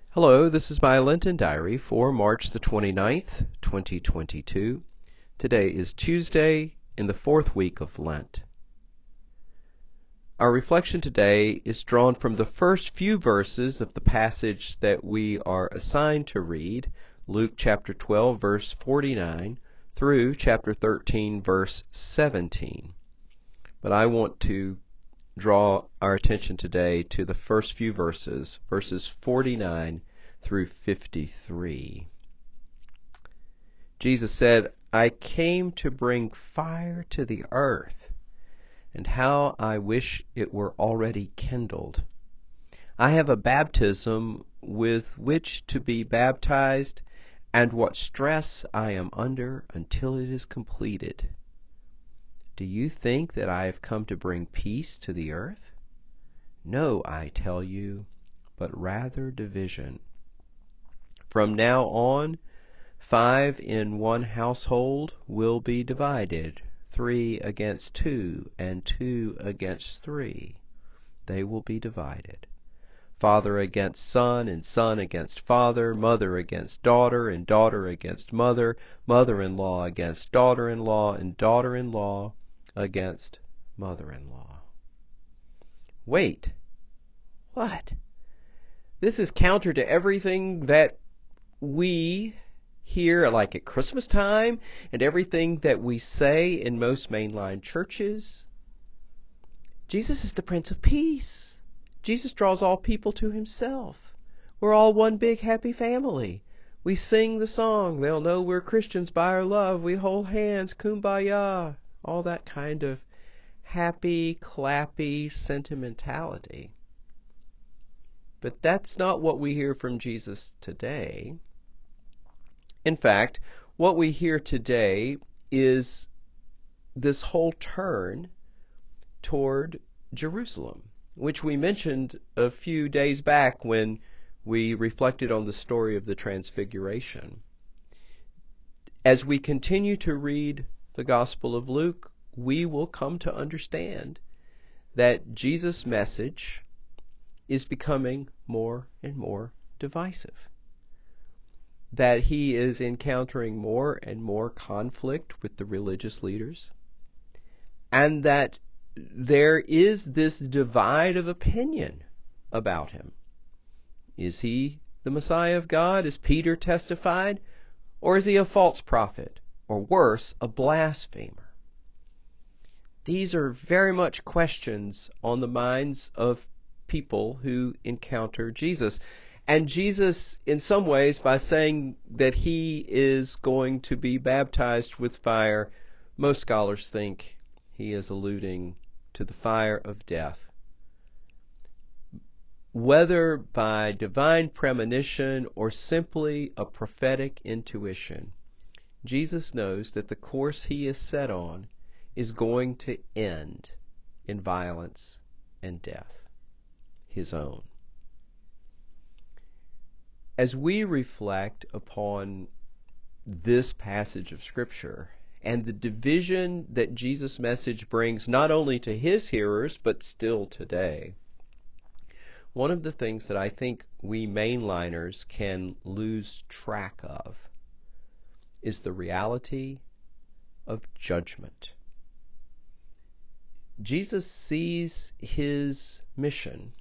Hello, this is my Lenten Diary for March the 29th, 2022. Today is Tuesday in the fourth week of Lent. Our reflection today is drawn from the first few verses of the passage that we are assigned to read, Luke chapter 12, verse 49, through chapter 13, verse 17. But I want to draw our attention today to the first few verses, verses 49 through 53. Jesus said, I came to bring fire to the earth, and how I wish it were already kindled. I have a baptism with which to be baptized, and what stress I am under until it is completed. Do you think that I have come to bring peace to the earth? No, I tell you, but rather division. From now on, 5 in one household will be divided, 3 against 2, and 2 against 3. They will be divided. Father against son, and son against father, mother against daughter, and daughter against mother, mother-in-law against daughter-in-law, and daughter-in-law against mother-in-law. Wait. What? This is counter to everything that we hear, like at Christmas time, and everything that we say in most mainline churches. Jesus is the Prince of Peace. Jesus draws all people to himself. We're all one big happy family. We sing the song, they'll know we're Christians by our love. We hold hands, kumbaya, all that kind of happy, clappy sentimentality. But that's not what we hear from Jesus today. In fact, what we hear today is this whole turn toward Jerusalem, which we mentioned a few days back when we reflected on the story of the Transfiguration. As we continue to read the Gospel of Luke, we will come to understand that Jesus' message is becoming more and more divisive, that he is encountering more and more conflict with the religious leaders, and that there is this divide of opinion about him. Is he the Messiah of God, as Peter testified, or is he a false prophet, or worse, a blasphemer? These are very much questions on the minds of people who encounter Jesus. And Jesus, in some ways, by saying that he is going to be baptized with fire, most scholars think he is alluding to the fire of death. Whether by divine premonition or simply a prophetic intuition, Jesus knows that the course he is set on is going to end in violence and death, his own. As we reflect upon this passage of Scripture and the division that Jesus' message brings not only to his hearers, but still today, one of the things that I think we mainliners can lose track of is the reality of judgment. Jesus sees his mission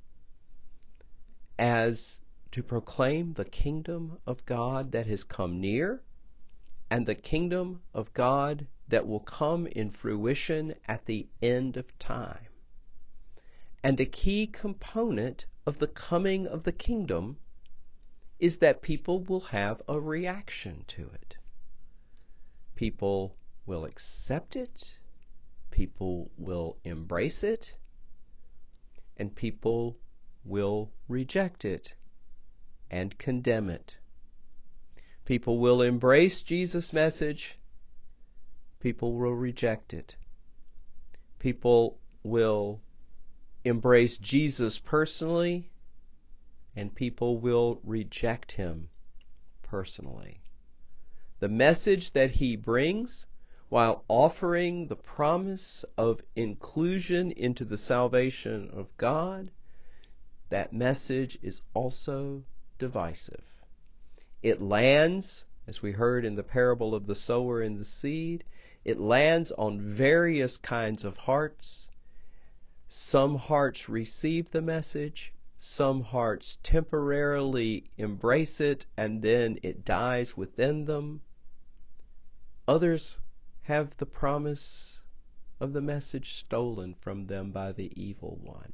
as to proclaim the kingdom of God that has come near, and the kingdom of God that will come in fruition at the end of time. And a key component of the coming of the kingdom is that people will have a reaction to it. People will accept it, people will embrace it, and people will reject it and condemn it. People will embrace Jesus' message. People will reject it. People will embrace Jesus personally, and people will reject him personally. The message that he brings, while offering the promise of inclusion into the salvation of God, that message is also divisive. It lands, as we heard in the parable of the sower and the seed, it lands on various kinds of hearts. Some hearts receive the message, some hearts temporarily embrace it, and then it dies within them. Others have the promise of the message stolen from them by the evil one.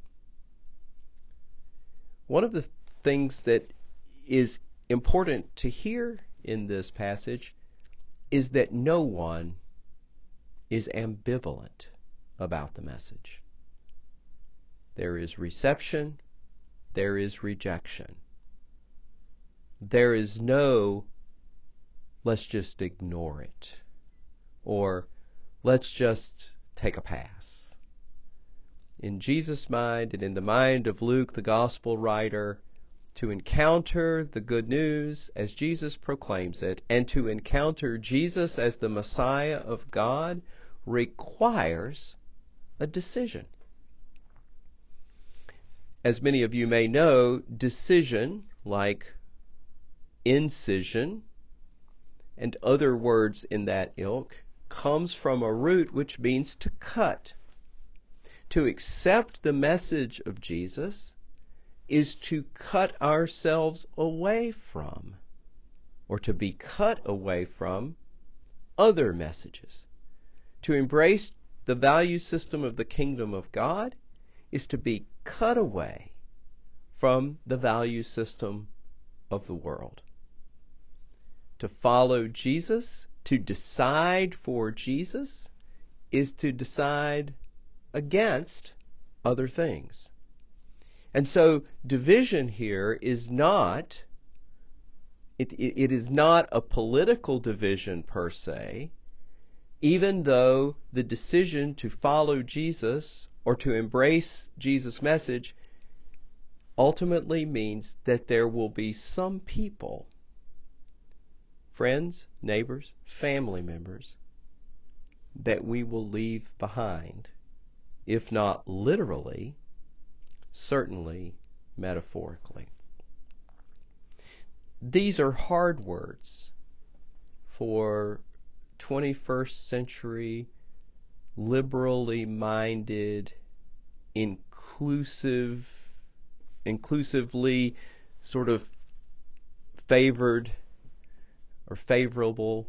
One of the things that is important to hear in this passage is that no one is ambivalent about the message. There is reception, there is rejection. There is no, let's just ignore it, or let's just take a pass. In Jesus' mind and in the mind of Luke, the gospel writer, to encounter the good news as Jesus proclaims it, and to encounter Jesus as the Messiah of God, requires a decision. As many of you may know, decision, like incision and other words in that ilk, comes from a root which means to cut. To accept the message of Jesus is to cut ourselves away from, or to be cut away from, other messages. To embrace the value system of the kingdom of God is to be cut away from the value system of the world. To follow Jesus, to decide for Jesus, is to decide against other things. And so division here is not, it is not a political division per se, even though the decision to follow Jesus or to embrace Jesus' message ultimately means that there will be some people, friends, neighbors, family members, that we will leave behind, if not literally, certainly metaphorically. These are hard words for 21st century, liberally minded, inclusively sort of favored or favorable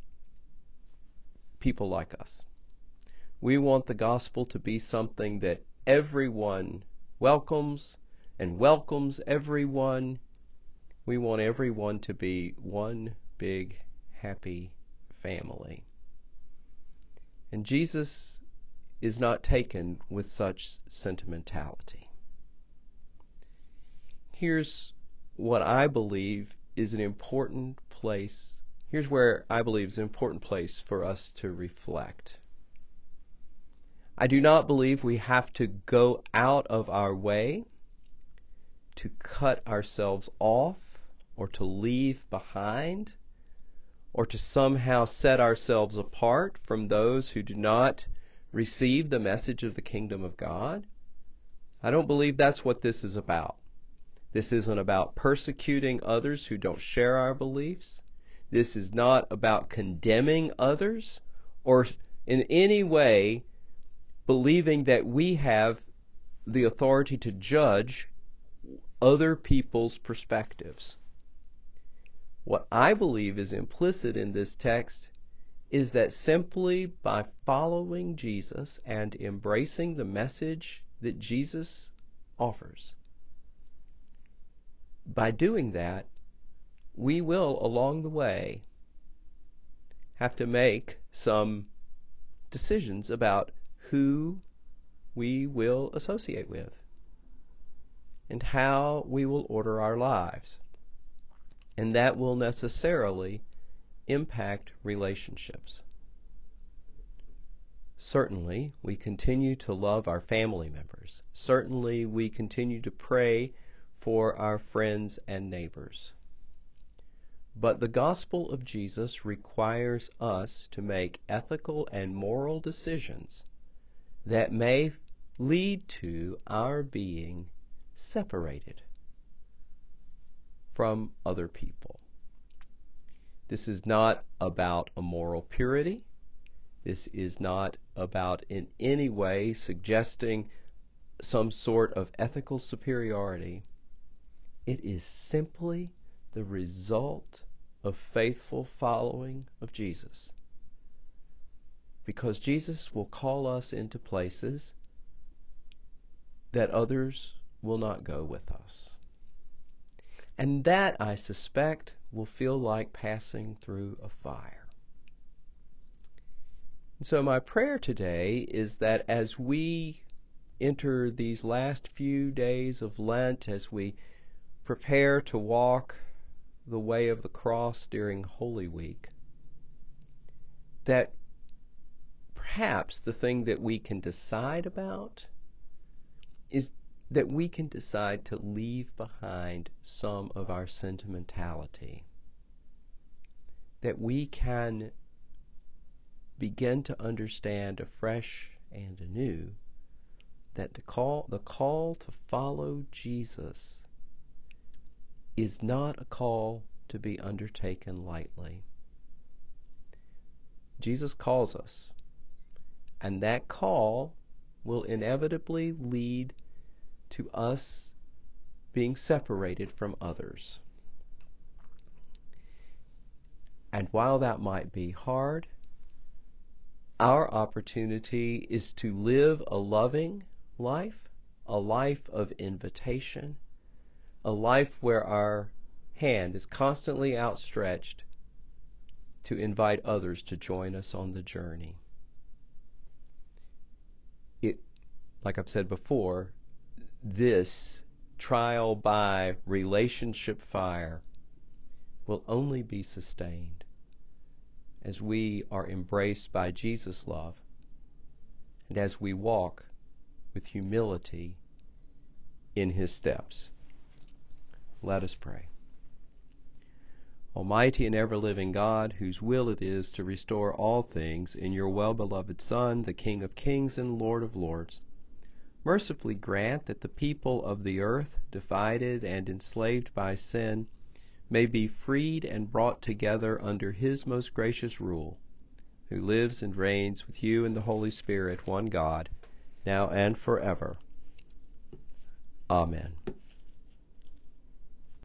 people like us. We want the gospel to be something that everyone welcomes and welcomes everyone. We want everyone to be one big happy family. And Jesus is not taken with such sentimentality. Here's what I believe is an important place. Here's where I believe is an important place for us to reflect. I do not believe we have to go out of our way to cut ourselves off or to leave behind or to somehow set ourselves apart from those who do not receive the message of the kingdom of God. I don't believe that's what this is about. This isn't about persecuting others who don't share our beliefs. This is not about condemning others or in any way believing that we have the authority to judge other people's perspectives. What I believe is implicit in this text is that simply by following Jesus and embracing the message that Jesus offers, by doing that, we will, along the way, have to make some decisions about who we will associate with and how we will order our lives. And that will necessarily impact relationships. Certainly, we continue to love our family members. Certainly, we continue to pray for our friends and neighbors. But the gospel of Jesus requires us to make ethical and moral decisions that may lead to our being separated from other people. This is not about a moral purity. This is not about in any way suggesting some sort of ethical superiority. It is simply the result of faithful following of Jesus. Because Jesus will call us into places that others will not go with us. And that, I suspect, will feel like passing through a fire. And so my prayer today is that as we enter these last few days of Lent, as we prepare to walk the way of the cross during Holy Week, that perhaps the thing that we can decide about is that we can decide to leave behind some of our sentimentality, that we can begin to understand afresh and anew that the call to follow Jesus is not a call to be undertaken lightly. Jesus calls us, and that call will inevitably lead to us being separated from others. And while that might be hard, our opportunity is to live a loving life, a life of invitation, a life where our hand is constantly outstretched to invite others to join us on the journey. Like I've said before, this trial by relationship fire will only be sustained as we are embraced by Jesus' love and as we walk with humility in His steps. Let us pray. Almighty and ever-living God, whose will it is to restore all things in your well-beloved Son, the King of kings and Lord of lords, mercifully grant that the people of the earth, divided and enslaved by sin, may be freed and brought together under His most gracious rule, who lives and reigns with you in the Holy Spirit, one God, now and forever. Amen.